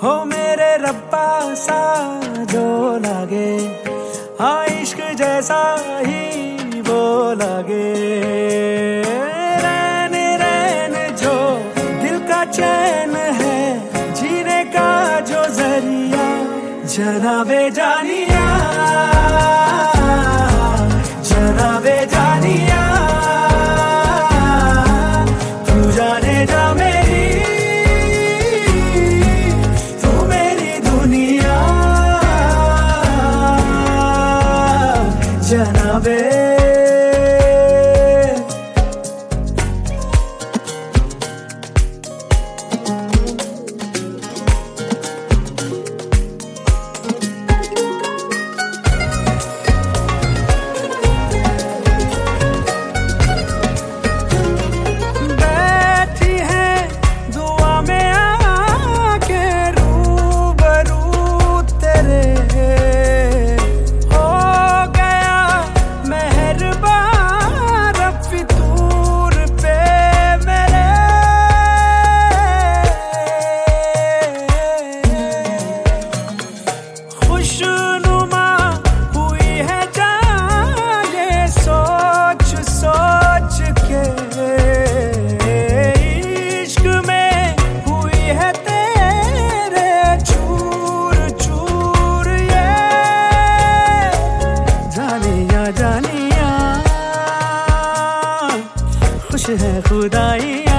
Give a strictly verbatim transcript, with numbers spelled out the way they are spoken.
हो मेरे रब्बा सा जो लागे, हाँ इश्क जैसा ही वो लागे। रैन रैन जो दिल का चैन है, जीने का जो जरिया, जनाबे जानिया जनाबे जानिया, तू जाने जा मेरी, तू मेरी दुनिया, जनाबे। खुश है खुदाइया।